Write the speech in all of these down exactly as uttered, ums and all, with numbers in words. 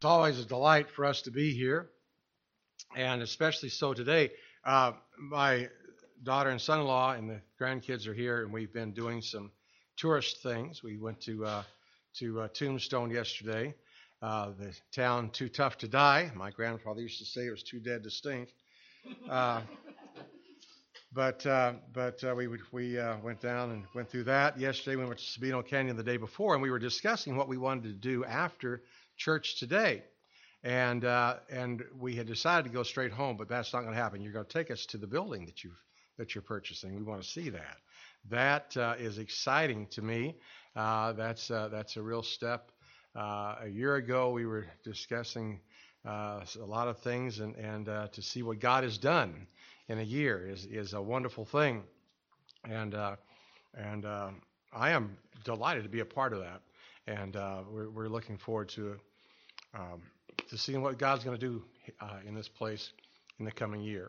It's always a delight for us to be here, and especially so today. Uh, my daughter and son-in-law and the grandkids are here, and we've been doing some tourist things. We went to uh, to uh, Tombstone yesterday, uh, the town too tough to die. My grandfather used to say it was too dead to stink. Uh, but uh, but uh, we we uh, went down and went through that yesterday. We went to Sabino Canyon the day before, and we were discussing what we wanted to do after church today. And uh, and we had decided to go straight home, but that's not going to happen. You're going to take us to the building that you've that you're purchasing. We want to see that. That uh, is exciting to me. Uh, that's uh, that's a real step. Uh, a year ago, we were discussing uh, a lot of things, and and uh, to see what God has done in a year is is a wonderful thing. And uh, and uh, I am delighted to be a part of that. And uh, we're we're looking forward to. Um, to seeing what God's going to do uh, in this place in the coming year.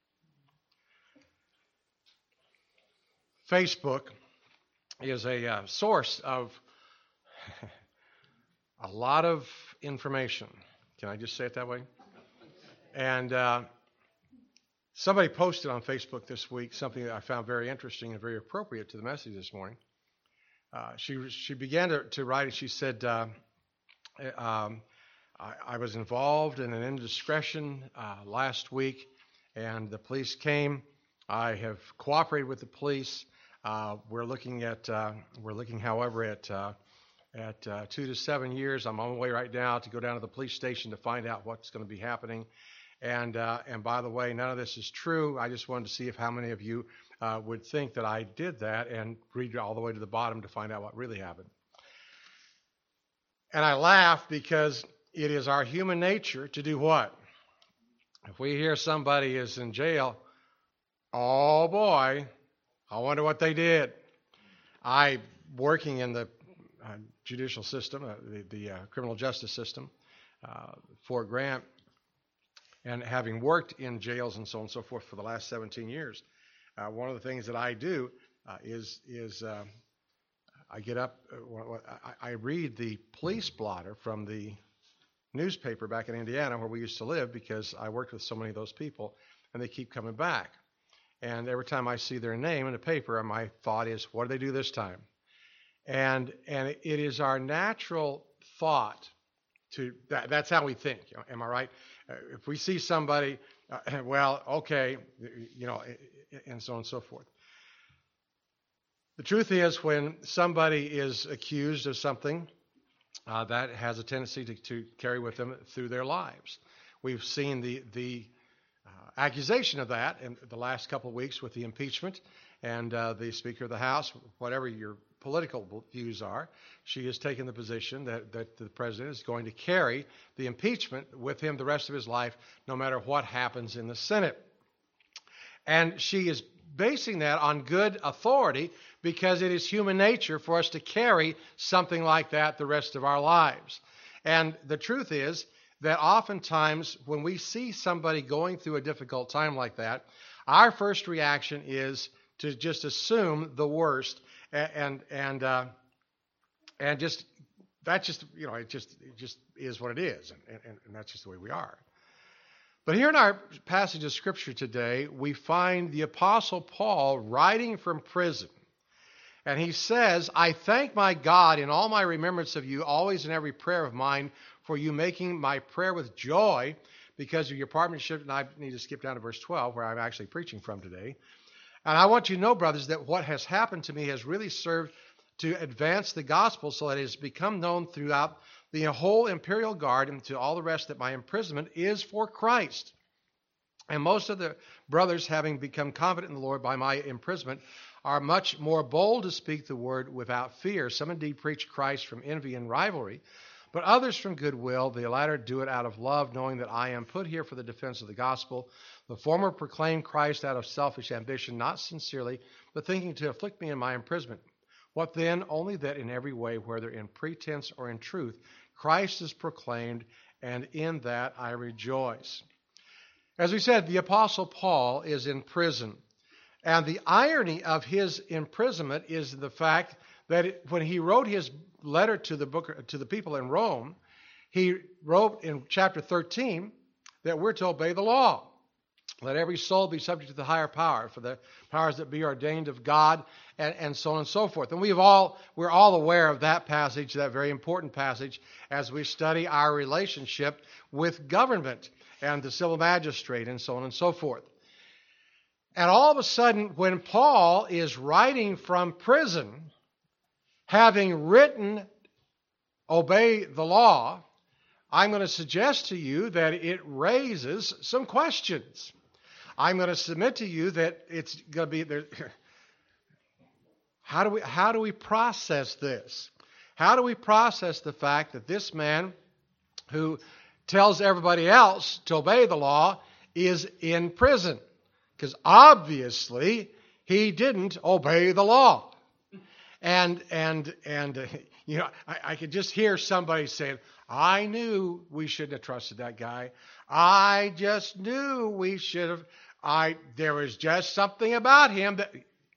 Facebook is a uh, source of a lot of information. Can I just say it that way? And uh, somebody posted on Facebook this week something that I found very interesting and very appropriate to the message this morning. Uh, she she began to, to write, and she said, uh, um, I, I was involved in an indiscretion uh, last week, and the police came. I have cooperated with the police. Uh, we're looking at uh, we're looking, however, at uh, at uh, two to seven years. I'm on my way right now to go down to the police station to find out what's going to be happening. And uh, and by the way, none of this is true. I just wanted to see if how many of you uh, would think that I did that, and read all the way to the bottom to find out what really happened. And I laugh because it is our human nature to do what? If we hear somebody is in jail, oh boy, I wonder what they did. I, working in the uh, judicial system, uh, the, the uh, criminal justice system, uh, Fort Grant, and having worked in jails and so on and so forth for the last seventeen years, uh, one of the things that I do uh, is is uh, I get up, uh, I, I read the police blotter from the newspaper back in Indiana where we used to live, because I worked with so many of those people, and they keep coming back. And every time I see their name in the paper, my thought is, what do they do this time? And and it is our natural thought to that, that's how we think. Am I right? Uh, if we see somebody, uh, well, okay, you know, and so on and so forth. The truth is, when somebody is accused of something, Uh, that has a tendency to, to carry with them through their lives. We've seen the the uh, accusation of that in the last couple of weeks with the impeachment, and uh, the Speaker of the House, whatever your political views are, she has taken the position that, that the President is going to carry the impeachment with him the rest of his life, no matter what happens in the Senate. And she is basing that on good authority, because it is human nature for us to carry something like that the rest of our lives. And the truth is that oftentimes when we see somebody going through a difficult time like that, our first reaction is to just assume the worst, and and and, uh, and just that's just you know it just it just is what it is, and, and, and that's just the way we are. But here in our passage of Scripture today, we find the Apostle Paul writing from prison. And he says, I thank my God in all my remembrance of you, always in every prayer of mine, for you making my prayer with joy because of your partnership. And I need to skip down to verse twelve, where I'm actually preaching from today. And I want you to know, brothers, that what has happened to me has really served to advance the gospel, so that it has become known throughout the whole imperial guard and to all the rest that my imprisonment is for Christ. And most of the brothers, having become confident in the Lord by my imprisonment, are much more bold to speak the word without fear. Some indeed preach Christ from envy and rivalry, but others from goodwill. The latter do it out of love, knowing that I am put here for the defense of the gospel. The former proclaim Christ out of selfish ambition, not sincerely, but thinking to afflict me in my imprisonment. What then? Only that in every way, whether in pretense or in truth, Christ is proclaimed, and in that I rejoice. As we said, the Apostle Paul is in prison. And the irony of his imprisonment is the fact that it, when he wrote his letter to the book to the people in Rome, he wrote in chapter thirteen that we're to obey the law. Let every soul be subject to the higher power, for the powers that be ordained of God, and, and so on and so forth. And we've all, we're all aware of that passage, that very important passage, as we study our relationship with government and the civil magistrate and so on and so forth. And all of a sudden, when Paul is writing from prison, having written, obey the law, I'm going to suggest to you that it raises some questions. I'm going to submit to you that it's going to be there. How do we how do we process this? How do we process the fact that this man who tells everybody else to obey the law is in prison? Because obviously he didn't obey the law. And and and uh, you know, I, I could just hear somebody saying, I knew we shouldn't have trusted that guy. I just knew we should have. I there was just something about him that.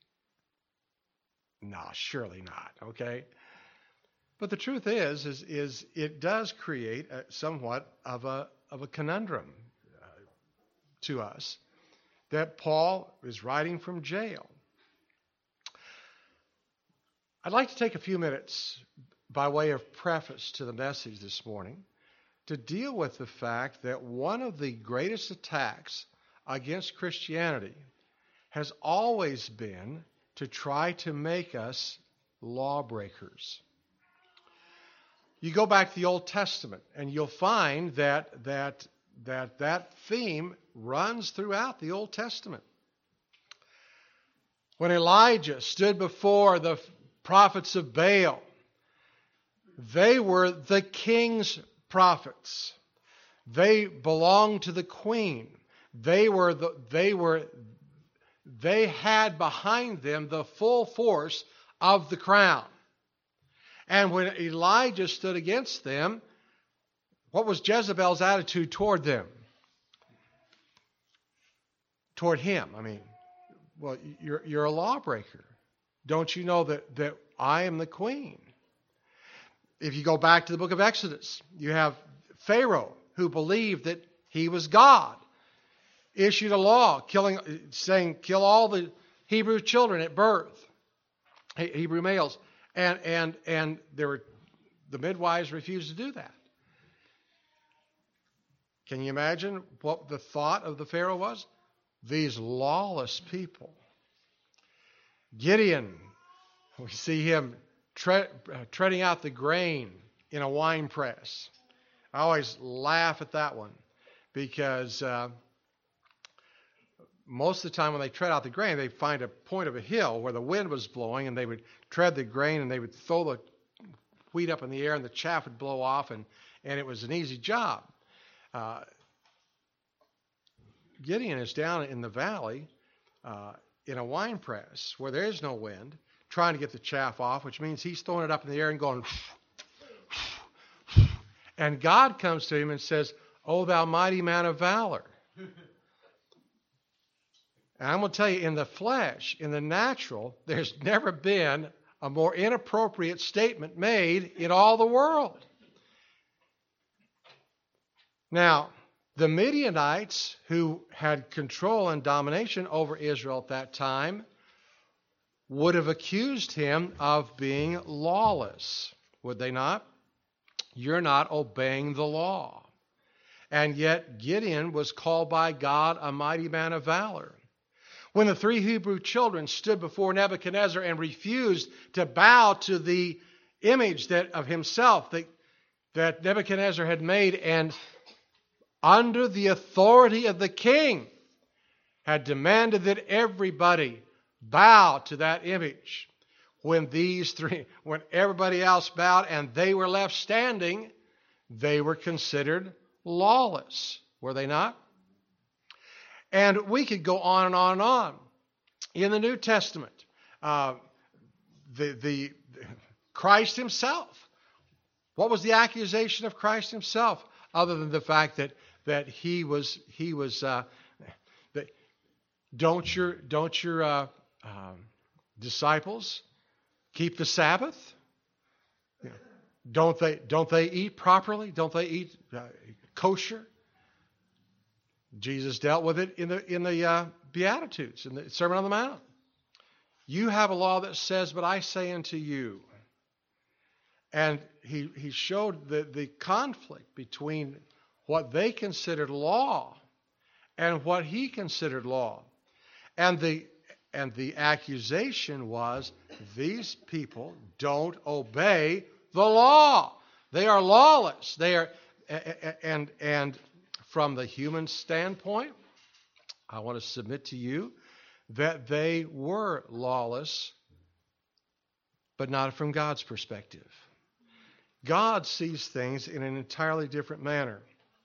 No, surely not. Okay. But the truth is, is, is it does create a, somewhat of a of a conundrum uh, to us that Paul is writing from jail. I'd like to take a few minutes by way of preface to the message this morning to deal with the fact that one of the greatest attacks against Christianity has always been to try to make us lawbreakers. You go back to the Old Testament and you'll find that that that that theme runs throughout the Old Testament. When Elijah stood before the prophets of Baal, they were the king's prophets. They belonged to the queen. They were the, they were they had behind them the full force of the crown. And when Elijah stood against them, what was Jezebel's attitude toward them? Toward him, I mean, well, you're you're a lawbreaker. Don't you know that, that I am the queen? If you go back to the book of Exodus, you have Pharaoh, who believed that he was God, issued a law killing, saying, kill all the Hebrew children at birth, Hebrew males. And and and there were the midwives refused to do that. Can you imagine what the thought of the Pharaoh was? These lawless people. Gideon, we see him tre- treading out the grain in a wine press. I always laugh at that one because uh, most of the time when they tread out the grain, they find a point of a hill where the wind was blowing, and they would tread the grain and they would throw the wheat up in the air and the chaff would blow off, and, and it was an easy job. Uh, Gideon is down in the valley uh, in a wine press where there is no wind, trying to get the chaff off, which means he's throwing it up in the air and going, and God comes to him and says, "O thou mighty man of valor." And I'm going to tell you, in the flesh, in the natural, there's never been a more inappropriate statement made in all the world. Now, the Midianites, who had control and domination over Israel at that time, would have accused him of being lawless, would they not? You're not obeying the law. And yet Gideon was called by God a mighty man of valor. When the three Hebrew children stood before Nebuchadnezzar and refused to bow to the image that of himself that, that Nebuchadnezzar had made, and under the authority of the king had demanded that everybody bow to that image. When these three, when everybody else bowed and they were left standing, they were considered lawless, were they not? And we could go on and on and on. In the New Testament, uh, the, the Christ himself, what was the accusation of Christ himself, other than the fact that that he was he was uh, that don't your don't your uh, um, disciples keep the Sabbath? Yeah. Don't they, don't they eat properly? Don't they eat uh, kosher? Jesus dealt with it in the, in the uh, Beatitudes, in the Sermon on the Mount. You have a law that says, but I say unto you. And he, he showed the, the conflict between what they considered law and what he considered law. And the, and the accusation was, these people don't obey the law. They are lawless. They are, and, and from the human standpoint, I want to submit to you that they were lawless, but not from God's perspective. God sees things in an entirely different manner.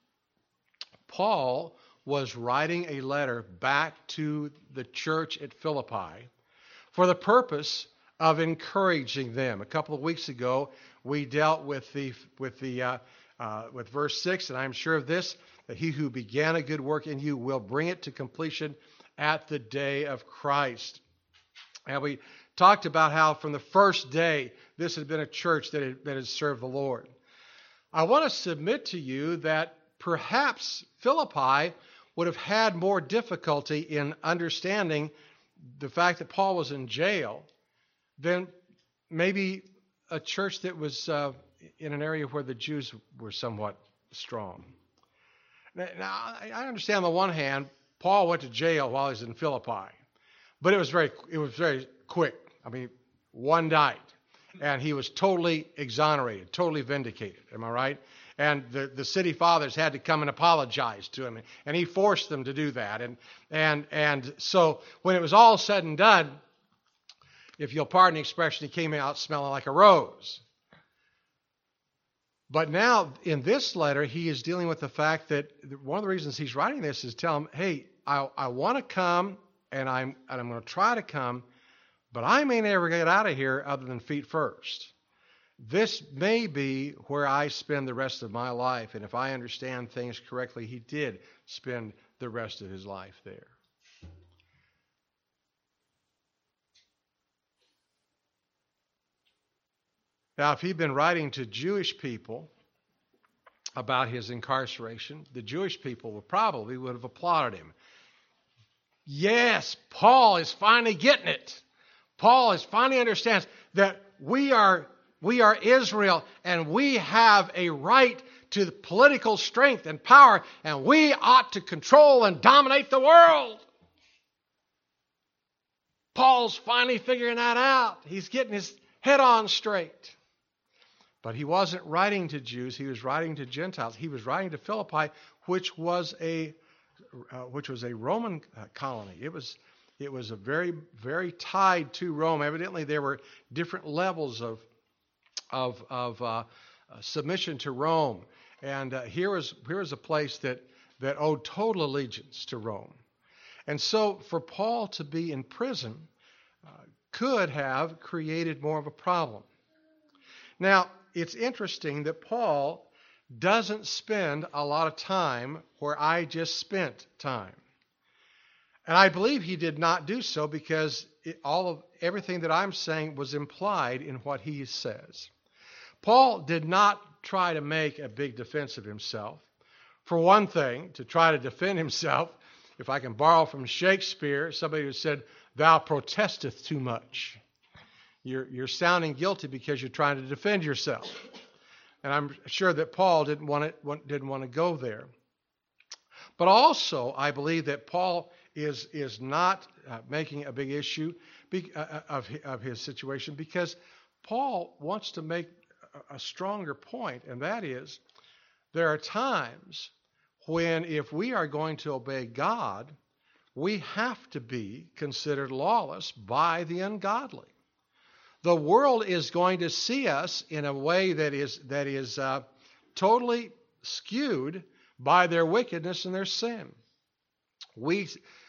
Paul was writing a letter back to the church at Philippi for the purpose of encouraging them. A couple of weeks ago, we dealt with the with the uh, uh, with verse six, and I'm sure of this, that he who began a good work in you will bring it to completion at the day of Christ. And we talked about how from the first day, this had been a church that had, that had served the Lord. I want to submit to you that perhaps Philippi would have had more difficulty in understanding the fact that Paul was in jail than maybe a church that was uh, in an area where the Jews were somewhat strong. Now, I understand on the one hand, Paul went to jail while he was in Philippi, but it was very, it was very quick. I mean, one night, and he was totally exonerated, totally vindicated. Am I right? And the, the city fathers had to come and apologize to him, and he forced them to do that. And and and so when it was all said and done, if you'll pardon the expression, he came out smelling like a rose. But now in this letter, he is dealing with the fact that one of the reasons he's writing this is tell him, hey, I, I want to come, and I'm and I'm going to try to come, but I may never get out of here other than feet first. This may be where I spend the rest of my life, and if I understand things correctly, he did spend the rest of his life there. Now, if he'd been writing to Jewish people about his incarceration, the Jewish people would probably would have applauded him. Yes, Paul is finally getting it. Paul is finally understands that we are we are Israel and we have a right to political strength and power, and we ought to control and dominate the world. Paul's finally figuring that out. He's getting his head on straight. But he wasn't writing to Jews, he was writing to Gentiles. He was writing to Philippi, which was a uh, which was a Roman uh, colony. It was it was a very very tied to Rome. Evidently there were different levels of of of uh, uh, submission to Rome. And uh, here was here was a place that that owed total allegiance to Rome. And so for Paul to be in prison uh, could have created more of a problem. Now, it's interesting that Paul doesn't spend a lot of time where I just spent time. And I believe he did not do so because it, all of everything that I'm saying was implied in what he says. Paul did not try to make a big defense of himself. For one thing, to try to defend himself, if I can borrow from Shakespeare, somebody who said, "Thou protesteth too much." You're, you're sounding guilty because you're trying to defend yourself. And I'm sure that Paul didn't want to, didn't want to go there. But also, I believe that Paul is, is not uh, making a big issue be, uh, of, of his situation because Paul wants to make a, a stronger point, and that is there are times when if we are going to obey God, we have to be considered lawless by the ungodly. The world is going to see us in a way that is that is uh, totally skewed by their wickedness and their sin. We,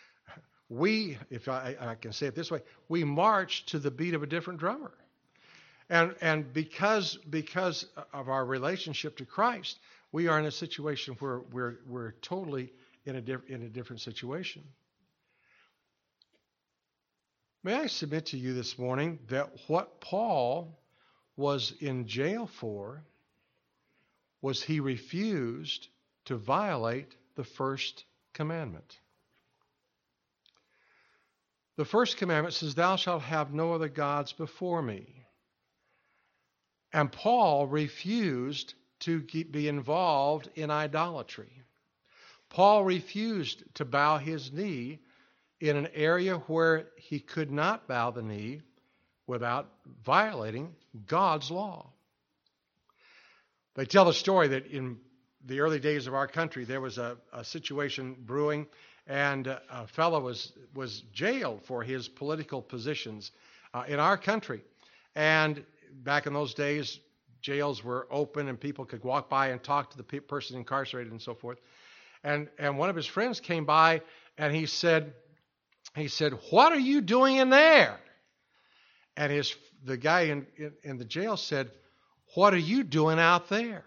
we, if I, I can say it this way, we march to the beat of a different drummer, and and because because of our relationship to Christ, we are in a situation where we're we're totally in a diff, in a different situation. May I submit to you this morning that what Paul was in jail for was he refused to violate the first commandment. The first commandment says, "Thou shalt have no other gods before me." And Paul refused to be involved in idolatry. Paul refused to bow his knee in an area where he could not bow the knee without violating God's law. They tell the story that in the early days of our country, there was a, a situation brewing, and a fellow was, was jailed for his political positions uh, in our country. And back in those days, jails were open and people could walk by and talk to the pe- person incarcerated and so forth. And and one of his friends came by and he said, he said, "What are you doing in there?" And his the guy in, in, in the jail said, "What are you doing out there?"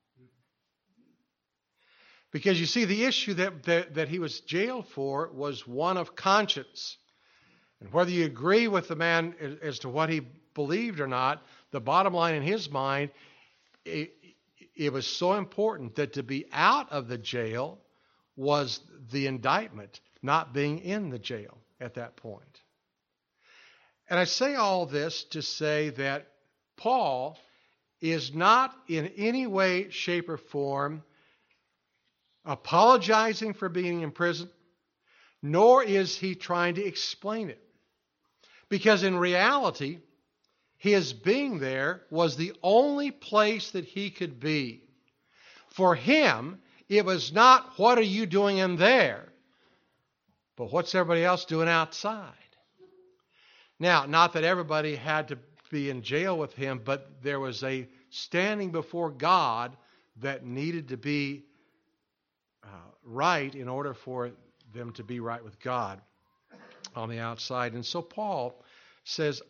Because you see, the issue that, that, that he was jailed for was one of conscience. And whether you agree with the man as, as to what he believed or not, the bottom line in his mind, it, it was so important that to be out of the jail was the indictment, not being in the jail at that point. And I say all this to say that Paul is not in any way, shape, or form apologizing for being in prison, nor is he trying to explain it. Because in reality, his being there was the only place that he could be. For him, it was not, "What are you doing in there?" but "What's everybody else doing outside?" Now, not that everybody had to be in jail with him, but there was a standing before God that needed to be uh, right in order for them to be right with God on the outside. And so Paul says,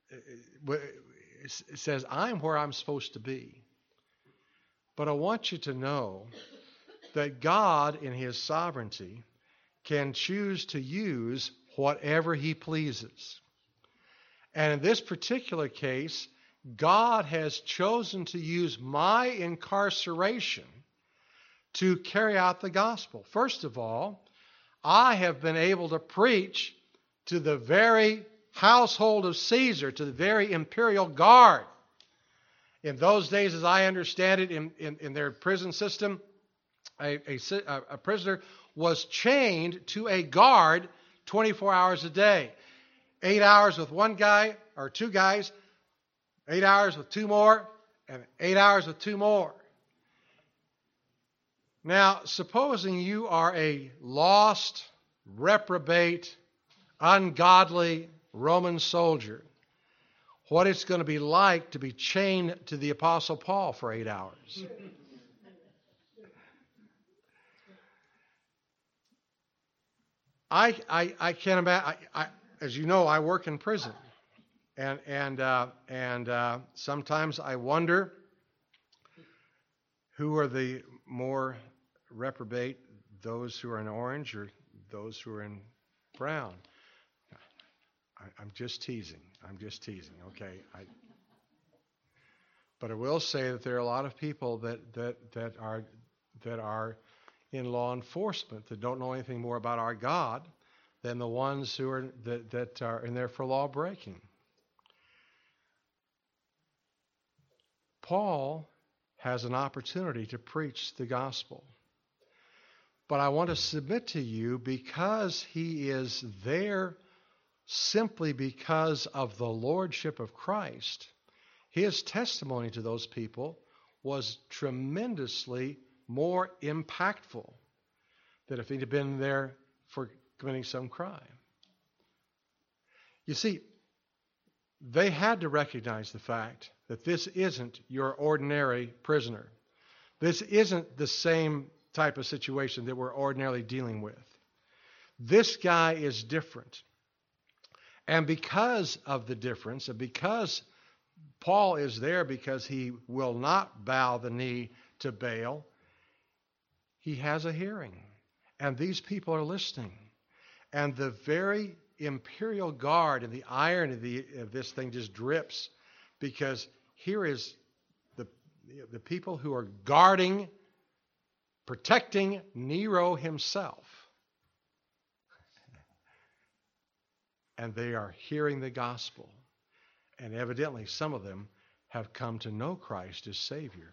it says, "I'm where I'm supposed to be." But I want you to know that God, in his sovereignty, can choose to use whatever he pleases. And in this particular case, God has chosen to use my incarceration to carry out the gospel. First of all, I have been able to preach to the very household of Caesar, to the very imperial guard. In those days, as I understand it, in, in, in their prison system, a, a, a prisoner was chained to a guard twenty-four hours a day. Eight hours with one guy or two guys, eight hours with two more, and eight hours with two more. Now, supposing you are a lost, reprobate, ungodly Roman soldier, what it's going to be like to be chained to the Apostle Paul for eight hours. I, I, I can't imagine. I, I, as you know, I work in prison, and and uh, and uh, sometimes I wonder who are the more reprobate, those who are in orange or those who are in brown. I, I'm just teasing. I'm just teasing. Okay. I, but I will say that there are a lot of people that that that are that are in law enforcement that don't know anything more about our God than the ones who are that, that are in there for law breaking. Paul has an opportunity to preach the gospel. But I want to submit to you, because he is there simply because of the lordship of Christ, his testimony to those people was tremendously more impactful than if he'd have been there for committing some crime. You see, they had to recognize the fact that this isn't your ordinary prisoner. This isn't the same type of situation that we're ordinarily dealing with. This guy is different. And because of the difference, and because Paul is there because he will not bow the knee to Baal, he has a hearing. And these people are listening. And the very imperial guard, and the irony of, the, of this thing just drips, because here is the, the people who are guarding, protecting Nero himself. And they are hearing the gospel. And evidently some of them have come to know Christ as Savior.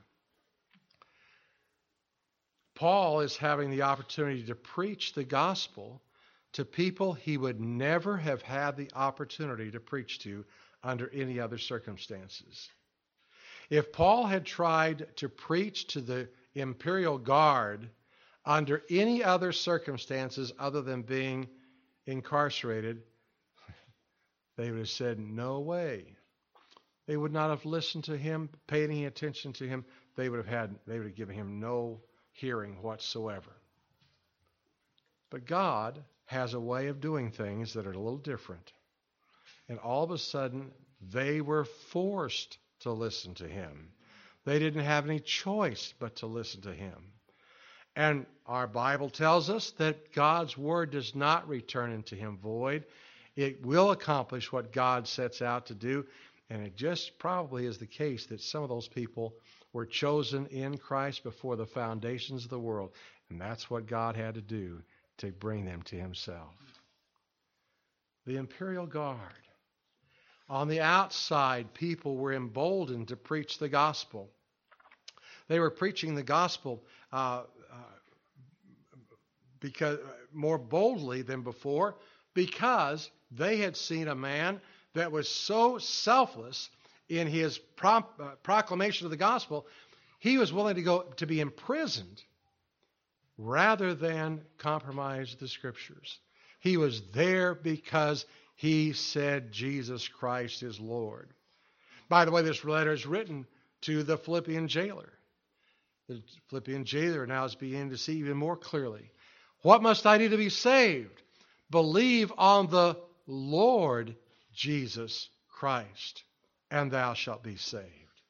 Paul is having the opportunity to preach the gospel to people he would never have had the opportunity to preach to under any other circumstances. If Paul had tried to preach to the imperial guard under any other circumstances other than being incarcerated, they would have said, no way. They would not have listened to him, paid any attention to him. They would have had, they would have given him no hearing whatsoever. But God has a way of doing things that are a little different. And all of a sudden, they were forced to listen to him. They didn't have any choice but to listen to him. And our Bible tells us that God's word does not return into him void. It will accomplish what God sets out to do. And it just probably is the case that some of those people were chosen in Christ before the foundations of the world. And that's what God had to do to bring them to himself. The imperial guard. On the outside, people were emboldened to preach the gospel. They were preaching the gospel uh, uh, because more boldly than before, because they had seen a man that was so selfless in his pro- uh, proclamation of the gospel, he was willing to go to be imprisoned rather than compromise the scriptures. He was there because he said Jesus Christ is Lord. By the way, this letter is written to the Philippian jailer. The Philippian jailer now is beginning to see even more clearly. What must I do to be saved? Believe on the Lord Jesus Christ, and thou shalt be saved.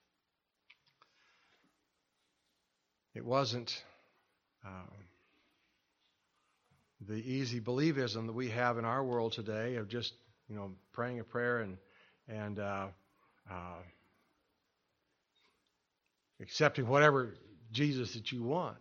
It wasn't uh, the easy believism that we have in our world today of just, you know, praying a prayer and and uh, uh, accepting whatever Jesus that you want.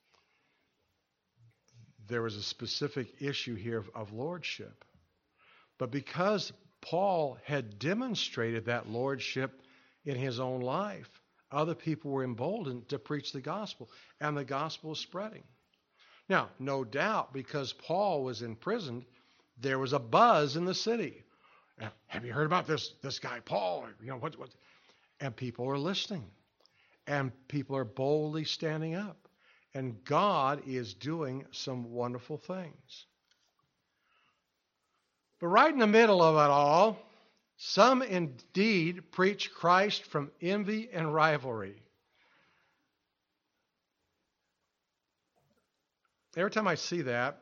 There was a specific issue here of, of lordship. But because Paul had demonstrated that lordship in his own life, other people were emboldened to preach the gospel, and the gospel was spreading. Now, no doubt, because Paul was imprisoned, there was a buzz in the city. Have you heard about this this guy Paul? You know what? What? And people are listening, and people are boldly standing up, and God is doing some wonderful things. But right in the middle of it all, some indeed preach Christ from envy and rivalry. Every time I see that,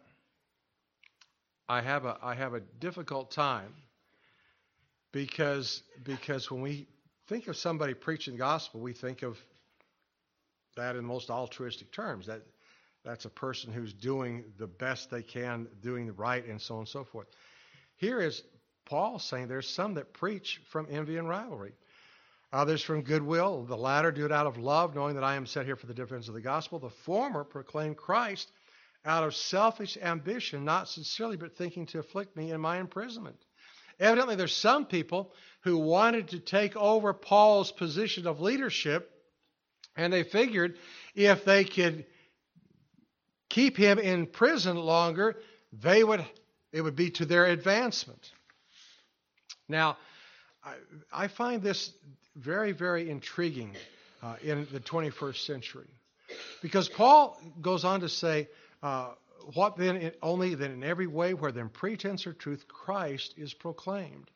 I have a I have a difficult time because because when we think of somebody preaching the gospel, we think of that in the most altruistic terms. That that's a person who's doing the best they can, doing the right, and so on and so forth. Here is Paul saying there's some that preach from envy and rivalry. Others from goodwill. The latter do it out of love, knowing that I am set here for the defense of the gospel. The former proclaim Christ out of selfish ambition, not sincerely, but thinking to afflict me in my imprisonment. Evidently, there's some people who wanted to take over Paul's position of leadership, and they figured if they could keep him in prison longer, they would it would be to their advancement. Now, I, I find this very, very intriguing uh, in the twenty-first century, because Paul goes on to say, uh, what then, in, only that in every way where then pretense or truth, Christ is proclaimed.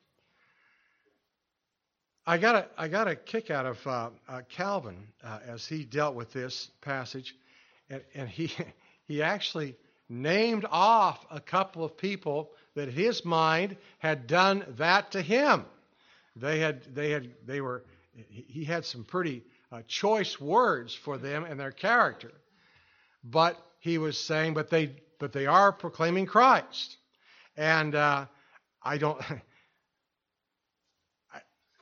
I got a, I got a kick out of uh, uh, Calvin uh, as he dealt with this passage, and, and he he actually named off a couple of people that his mind had done that to him. They had, they had, they were. He had some pretty uh, choice words for them and their character, but he was saying, but they, but they are proclaiming Christ, and uh, I don't. I,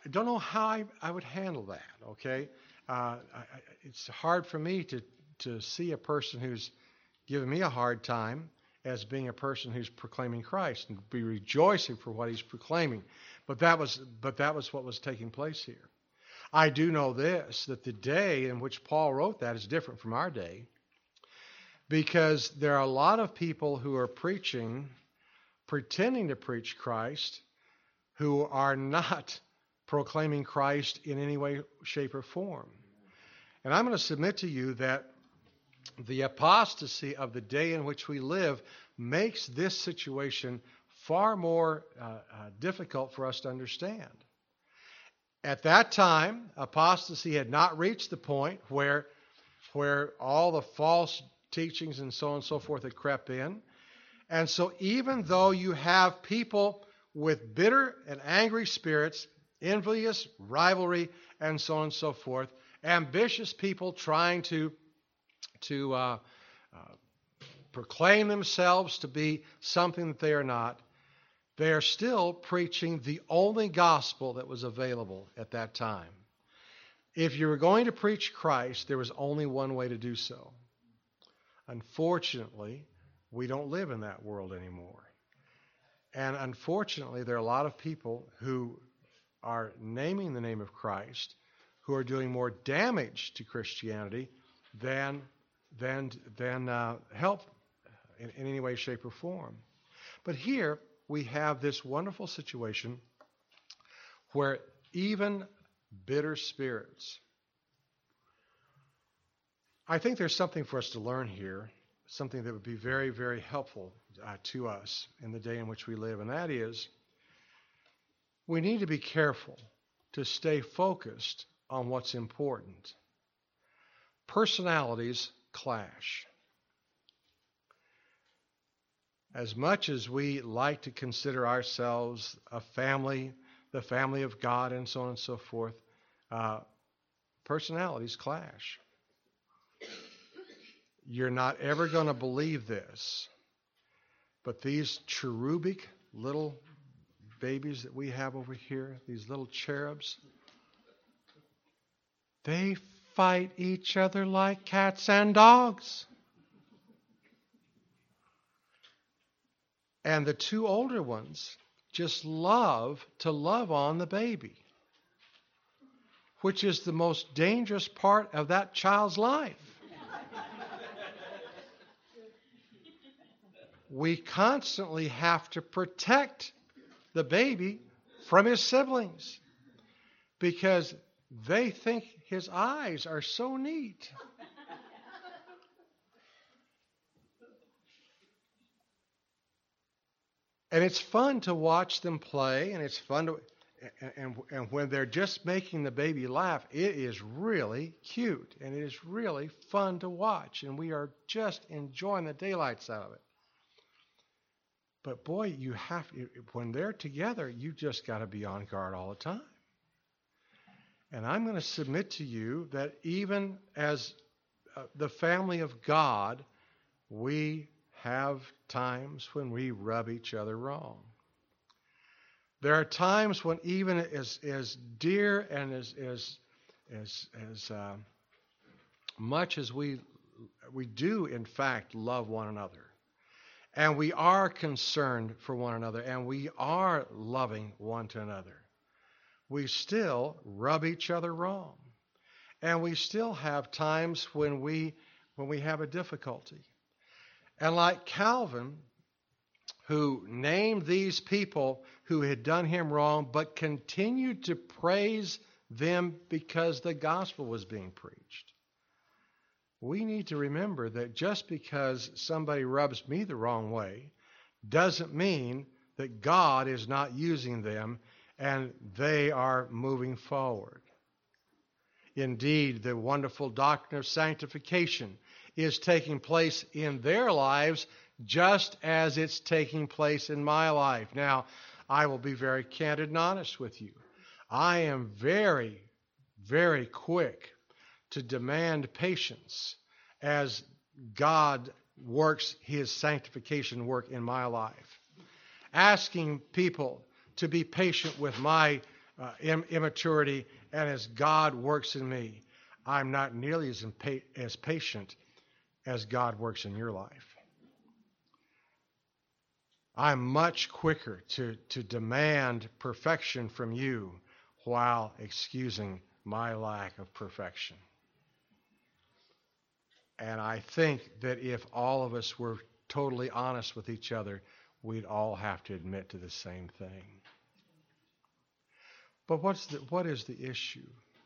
I don't know how I, I would handle that, okay? Uh, I, I, it's hard for me to, to see a person who's giving me a hard time as being a person who's proclaiming Christ and be rejoicing for what he's proclaiming. But that was, but that was what was taking place here. I do know this, that the day in which Paul wrote that is different from our day, because there are a lot of people who are preaching, pretending to preach Christ, who are not proclaiming Christ in any way, shape, or form. And I'm going to submit to you that the apostasy of the day in which we live makes this situation far more uh, uh, difficult for us to understand. At that time, apostasy had not reached the point where, where all the false teachings and so on and so forth had crept in. And so even though you have people with bitter and angry spirits, envious, rivalry, and so on and so forth, ambitious people trying to, to uh, uh, proclaim themselves to be something that they are not, they are still preaching the only gospel that was available at that time. If you were going to preach Christ, there was only one way to do so. Unfortunately, we don't live in that world anymore. And unfortunately, there are a lot of people who are naming the name of Christ who are doing more damage to Christianity than, than, than uh, help in, in any way, shape, or form. But here we have this wonderful situation where even bitter spirits, I think there's something for us to learn here, something that would be very, very helpful uh, to us in the day in which we live, and that is we need to be careful to stay focused on what's important. Personalities clash. As much as we like to consider ourselves a family, the family of God, and so on and so forth, uh, personalities clash. You're not ever going to believe this, but these cherubic little babies that we have over here, these little cherubs, they fight each other like cats and dogs. And the two older ones just love to love on the baby, which is the most dangerous part of that child's life. We constantly have to protect the baby from his siblings because they think his eyes are so neat. And it's fun to watch them play, and it's fun to, and, and, and when they're just making the baby laugh, it is really cute, and it is really fun to watch, and we are just enjoying the daylights out of it. But boy, you have, when they're together, you just got to be on guard all the time. And I'm going to submit to you that even as uh, the family of God, we have times when we rub each other wrong. There are times when even as, as dear and as as as, as uh, much as we we do in fact love one another, and we are concerned for one another, and we are loving one to another, we still rub each other wrong, and we still have times when we when we have a difficulty. And like Calvin, who named these people who had done him wrong, but continued to praise them because the gospel was being preached, we need to remember that just because somebody rubs me the wrong way doesn't mean that God is not using them and they are moving forward. Indeed, the wonderful doctrine of sanctification is taking place in their lives just as it's taking place in my life. Now, I will be very candid and honest with you. I am very, very quick to demand patience as God works his sanctification work in my life. Asking people to be patient with my uh, im- immaturity, and as God works in me, I'm not nearly as, impa- as patient as God works in your life. I'm much quicker to, to demand perfection from you while excusing my lack of perfection. And I think that if all of us were totally honest with each other, we'd all have to admit to the same thing. But what's the, what is the issue?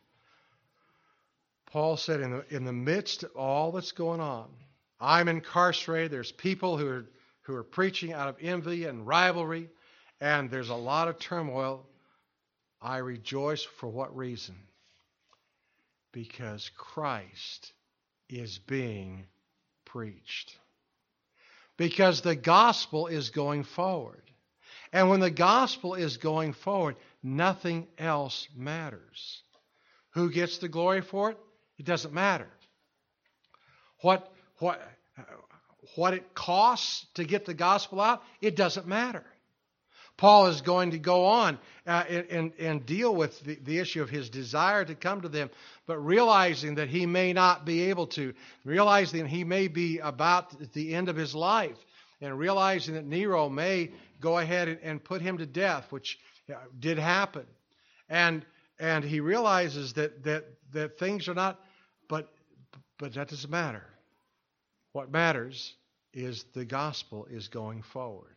Paul said in the, in the midst of all that's going on, I'm incarcerated, there's people who are who are preaching out of envy and rivalry, and there's a lot of turmoil. I rejoice for what reason? Because Christ is being preached. Because the gospel is going forward. And when the gospel is going forward, nothing else matters. Who gets the glory for it? It doesn't matter. What, what, what it costs to get the gospel out, it doesn't matter. Paul is going to go on uh, and, and deal with the, the issue of his desire to come to them, but realizing that he may not be able to, realizing he may be about at the end of his life, and realizing that Nero may go ahead and, and put him to death, which did happen. And and he realizes that that that things are not, but but that doesn't matter. What matters is the gospel is going forward.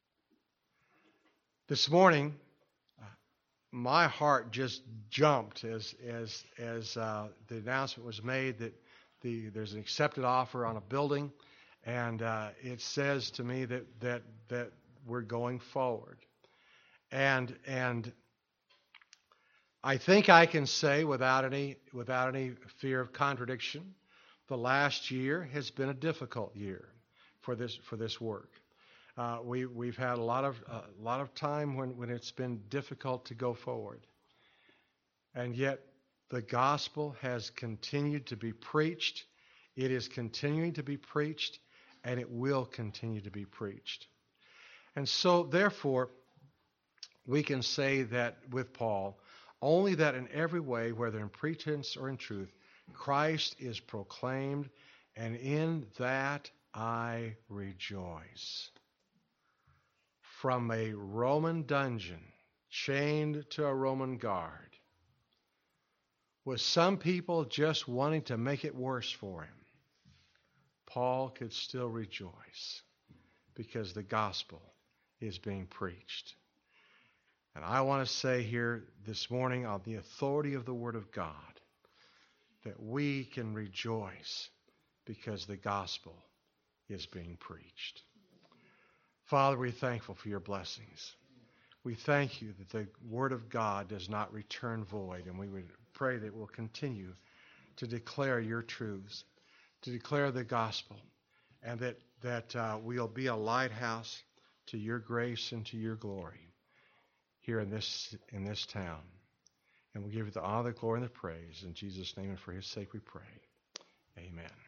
This morning, my heart just jumped as as as uh, the announcement was made that the there's an accepted offer on a building, and uh, it says to me that that that we're going forward, and and I think I can say without any without any fear of contradiction, the last year has been a difficult year for this for this work. Uh, we we've had a lot of a uh, lot of time when, when it's been difficult to go forward, and yet the gospel has continued to be preached. It is continuing to be preached, and it will continue to be preached. And so, therefore, we can say that with Paul, only that in every way, whether in pretense or in truth, Christ is proclaimed, and in that I rejoice. From a Roman dungeon, chained to a Roman guard, with some people just wanting to make it worse for him, Paul could still rejoice because the gospel is being preached. And I want to say here this morning on the authority of the Word of God that we can rejoice because the gospel is being preached. Father, we're thankful for your blessings. We thank you that the Word of God does not return void, and we would pray that we'll continue to declare your truths, to declare the gospel, and that, that uh, we'll be a lighthouse to your grace and to your glory here in this in this town. And we give you the honor, the glory, and the praise. In Jesus' name and for his sake we pray. Amen.